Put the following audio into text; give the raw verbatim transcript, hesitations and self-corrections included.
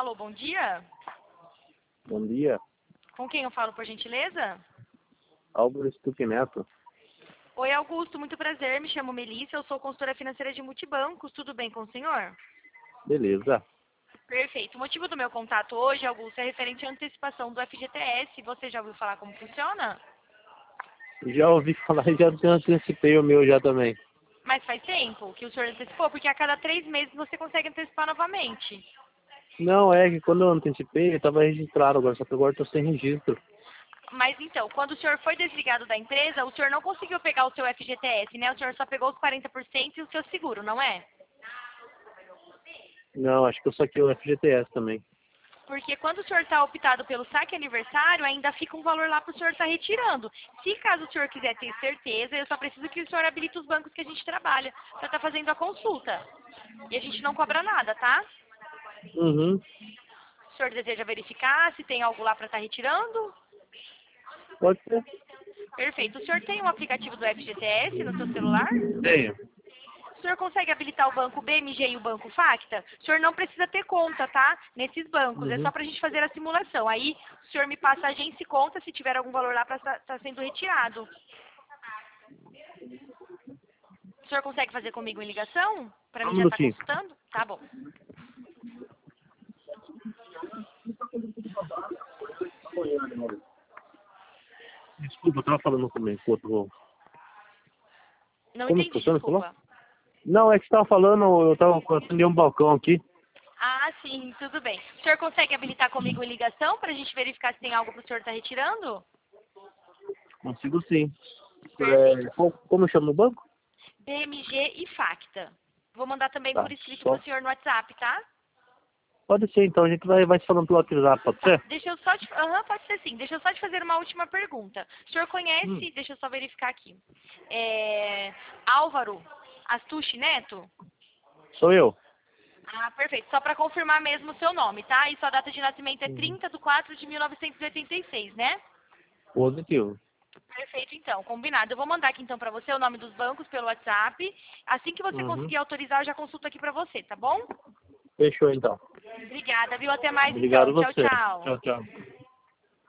Alô, bom dia. Bom dia, Com quem eu falo, por gentileza? Álvaro Stuck Neto. Oi, Augusto, muito prazer. Me chamo Melissa, eu sou consultora financeira de multibancos. Tudo bem com o senhor? Beleza. Perfeito. O motivo do meu contato hoje, Augusto, é referente à antecipação do F G T S. Você já ouviu falar como funciona? Já ouvi falar e já antecipei o meu já também. Mas faz tempo que o senhor antecipou, porque a cada três meses você consegue antecipar novamente. Não, é que quando eu antecipei, eu estava registrado agora, só que agora estou sem registro. Mas então, quando o senhor foi desligado da empresa, o senhor não conseguiu pegar o seu F G T S, né? O senhor só pegou os quarenta por cento e o seu seguro, não é? Não, acho que eu saquei o F G T S também. Porque quando o senhor está optado pelo saque aniversário, ainda fica um valor lá para o senhor estar retirando. Se caso o senhor quiser ter certeza, eu só preciso que o senhor habilite os bancos que a gente trabalha para estar fazendo a consulta. E a gente não cobra nada, tá? Uhum, O senhor deseja verificar se tem algo lá para estar retirando? pode ser. Perfeito. O senhor tem um aplicativo do F G T S no seu celular? Tenho. O senhor consegue habilitar o banco B M G e o banco Facta? O senhor não precisa ter conta, tá? Nesses bancos. É só Uhum. pra gente fazer a simulação. Aí o senhor me passa a agência e conta se tiver algum valor lá para estar tá sendo retirado. O senhor consegue fazer comigo em ligação? Pra Só um mim já estar minutinho. consultando? Tá bom. Desculpa, eu estava falando com o outro. Não Como que entendi, funciona, você falou? desculpa. Não, é que você estava falando, eu estava acendendo um balcão aqui. Ah, sim, tudo bem. O senhor consegue habilitar comigo em ligação pra gente verificar se tem algo pro senhor estar retirando? Consigo sim. Perfeito. É, qual- como chama o banco? B M G e Facta. Vou mandar também por Tá, escrito só. pro senhor no WhatsApp, tá? Pode ser, então a gente vai, vai se falando pelo WhatsApp, pode Tá, ser? deixa eu só te... Aham, pode ser sim. Deixa eu só te fazer uma última pergunta. O senhor Hum, conhece, deixa eu só verificar aqui, é... Álvaro Astucci Neto? sou eu. Ah, perfeito. Só para confirmar mesmo o seu nome, tá? E sua data de nascimento é Uhum. trinta de quatro de mil novecentos e oitenta e seis, né? Positivo. Perfeito, então. Combinado. Eu vou mandar aqui, então, para você o nome dos bancos pelo WhatsApp. Assim que você Uhum. conseguir autorizar, eu já consulto aqui para você, tá bom? Fechou então. Obrigada, viu? Até mais, Obrigado então. a Tchau, você. tchau. Tchau, tchau.